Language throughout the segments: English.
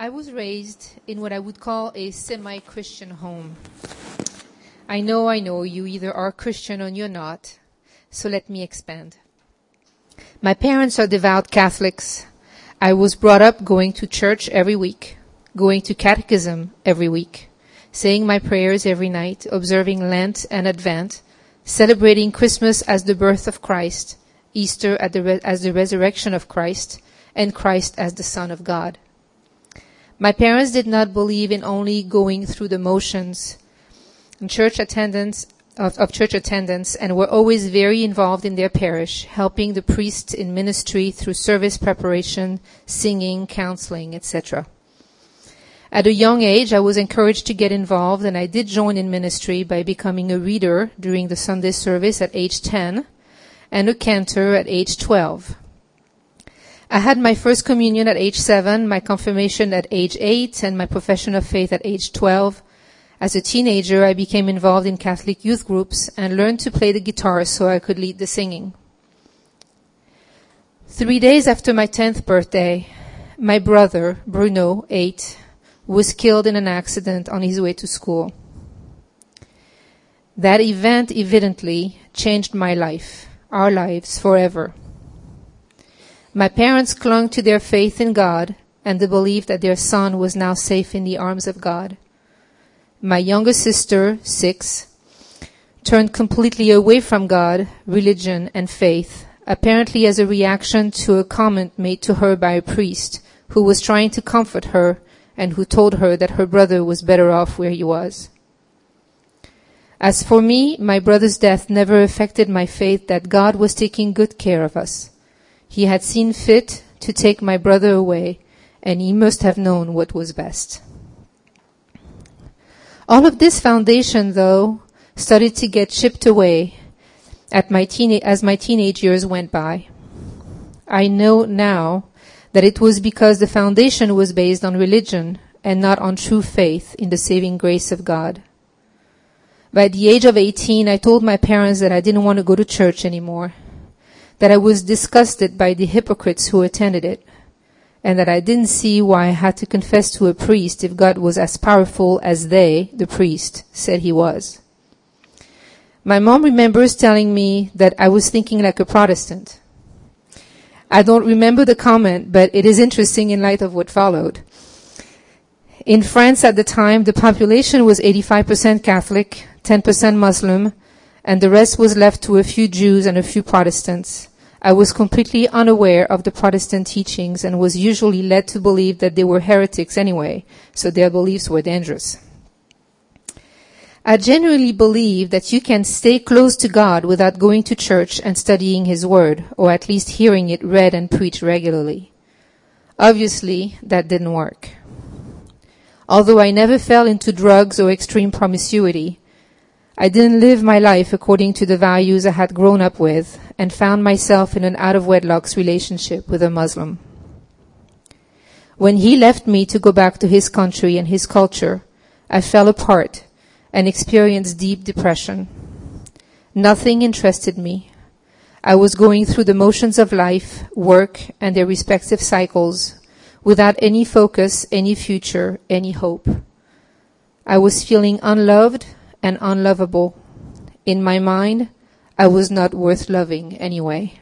I was raised in what I would call a semi-Christian home. I know, you either are Christian or you're not, so let me expand. My parents are devout Catholics. I was brought up going to church every week, going to catechism every week, saying my prayers every night, observing Lent and Advent, celebrating Christmas as the birth of Christ, Easter as the resurrection of Christ, and Christ as the Son of God. My parents did not believe in only going through the motions in church attendance and were always very involved in their parish, helping the priests in ministry through service preparation, singing, counseling, etc. At a young age, I was encouraged to get involved, and I did join in ministry by becoming a reader during the Sunday service at age 10 and a cantor at age 12. I had my first communion at age 7, my confirmation at age 8, and my profession of faith at age 12. As a teenager, I became involved in Catholic youth groups and learned to play the guitar so I could lead the singing. 3 days after my 10th birthday, my brother, Bruno, 8, was killed in an accident on his way to school. That event evidently changed my life, our lives, forever. My parents clung to their faith in God and the belief that their son was now safe in the arms of God. My younger sister, 6, turned completely away from God, religion, and faith, apparently as a reaction to a comment made to her by a priest who was trying to comfort her and who told her that her brother was better off where he was. As for me, my brother's death never affected my faith that God was taking good care of us. He had seen fit to take my brother away, and he must have known what was best. All of this foundation, though, started to get chipped away as my teenage years went by. I know now that it was because the foundation was based on religion and not on true faith in the saving grace of God. By the age of 18, I told my parents that I didn't want to go to church anymore, that I was disgusted by the hypocrites who attended it, and that I didn't see why I had to confess to a priest if God was as powerful as they, the priest, said he was. My mom remembers telling me that I was thinking like a Protestant. I don't remember the comment, but it is interesting in light of what followed. In France at the time, the population was 85% Catholic, 10% Muslim, and the rest was left to a few Jews and a few Protestants. I was completely unaware of the Protestant teachings and was usually led to believe that they were heretics anyway, so their beliefs were dangerous. I genuinely believe that you can stay close to God without going to church and studying His Word, or at least hearing it read and preached regularly. Obviously, that didn't work. Although I never fell into drugs or extreme promiscuity, I didn't live my life according to the values I had grown up with and found myself in an out-of-wedlock relationship with a Muslim. When he left me to go back to his country and his culture, I fell apart and experienced deep depression. Nothing interested me. I was going through the motions of life, work, and their respective cycles without any focus, any future, any hope. I was feeling unloved and unlovable. In my mind, I was not worth loving anyway.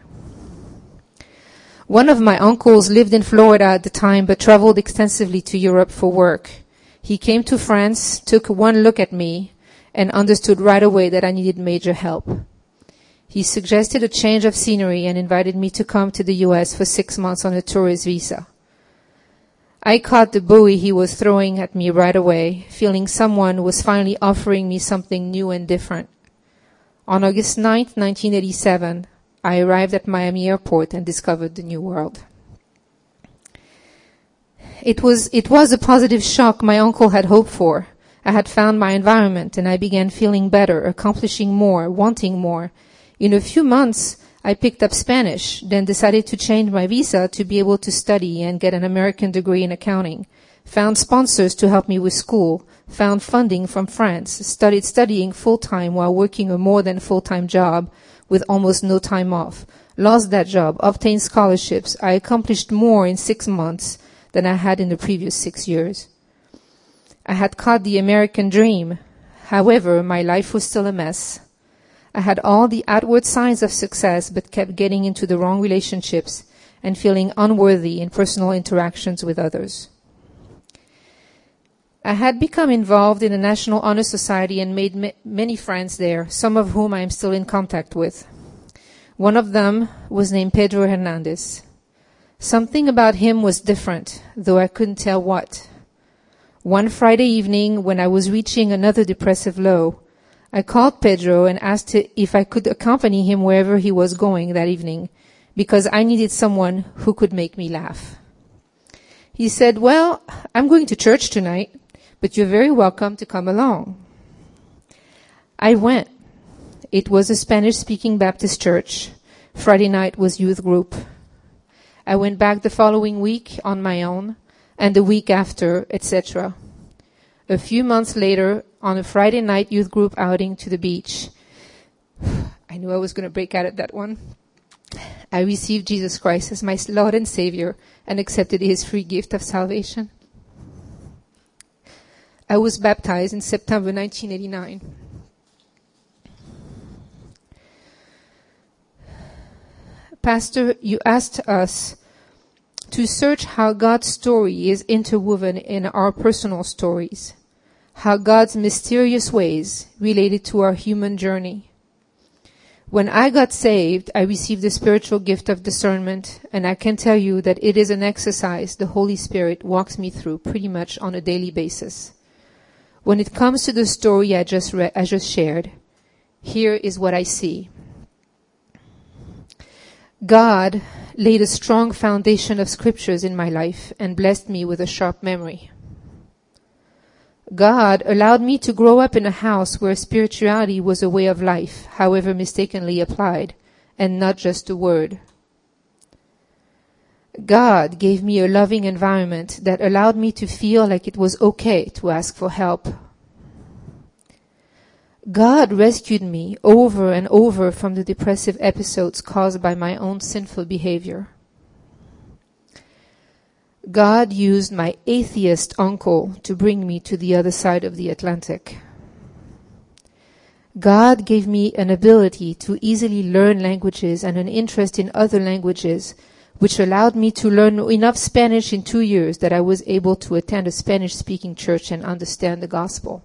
One of my uncles lived in Florida at the time but traveled extensively to Europe for work. He came to France, took one look at me, and understood right away that I needed major help. He suggested a change of scenery and invited me to come to the U.S. for 6 months on a tourist visa. I caught the buoy he was throwing at me right away, feeling someone was finally offering me something new and different. On August 9, 1987, I arrived at Miami Airport and discovered the new world. It was a positive shock my uncle had hoped for. I had found my environment and I began feeling better, accomplishing more, wanting more. In a few months, I picked up Spanish, then decided to change my visa to be able to study and get an American degree in accounting, found sponsors to help me with school, found funding from France, started studying full-time while working a more than full-time job with almost no time off, lost that job, obtained scholarships. I accomplished more in 6 months than I had in the previous 6 years. I had caught the American dream. However, my life was still a mess. I had all the outward signs of success, but kept getting into the wrong relationships and feeling unworthy in personal interactions with others. I had become involved in the National Honor Society and made many friends there, some of whom I am still in contact with. One of them was named Pedro Hernandez. Something about him was different, though I couldn't tell what. One Friday evening, when I was reaching another depressive low, I called Pedro and asked if I could accompany him wherever he was going that evening, because I needed someone who could make me laugh. He said, "Well, I'm going to church tonight, but you're very welcome to come along." I went. It was a Spanish-speaking Baptist church. Friday night was youth group. I went back the following week on my own, and the week after, etc. A few months later, on a Friday night youth group outing to the beach, I knew I was going to break out at that one, I received Jesus Christ as my Lord and Savior and accepted His free gift of salvation. I was baptized in September 1989. Pastor, you asked us to search how God's story is interwoven in our personal stories, how God's mysterious ways related to our human journey. When I got saved, I received the spiritual gift of discernment, and I can tell you that it is an exercise the Holy Spirit walks me through pretty much on a daily basis. When it comes to the story I just shared, here is what I see. God laid a strong foundation of scriptures in my life and blessed me with a sharp memory. God allowed me to grow up in a house where spirituality was a way of life, however mistakenly applied, and not just a word. God gave me a loving environment that allowed me to feel like it was okay to ask for help. God rescued me over and over from the depressive episodes caused by my own sinful behavior. God used my atheist uncle to bring me to the other side of the Atlantic. God gave me an ability to easily learn languages and an interest in other languages, which allowed me to learn enough Spanish in 2 years that I was able to attend a Spanish-speaking church and understand the gospel.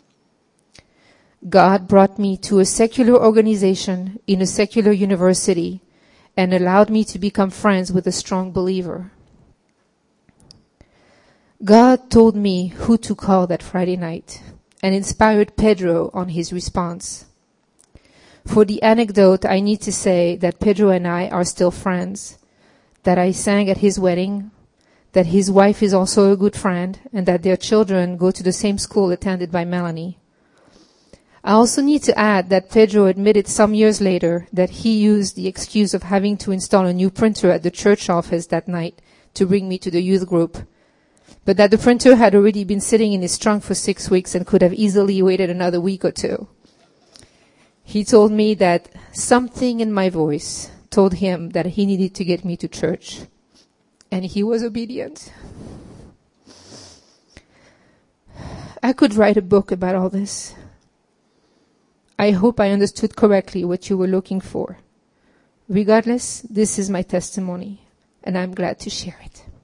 God brought me to a secular organization in a secular university and allowed me to become friends with a strong believer. God told me who to call that Friday night and inspired Pedro on his response. For the anecdote, I need to say that Pedro and I are still friends, that I sang at his wedding, that his wife is also a good friend, and that their children go to the same school attended by Melanie. I also need to add that Pedro admitted some years later that he used the excuse of having to install a new printer at the church office that night to bring me to the youth group, but that the printer had already been sitting in his trunk for 6 weeks and could have easily waited another week or two. He told me that something in my voice told him that he needed to get me to church, and he was obedient. I could write a book about all this. I hope I understood correctly what you were looking for. Regardless, this is my testimony, and I'm glad to share it.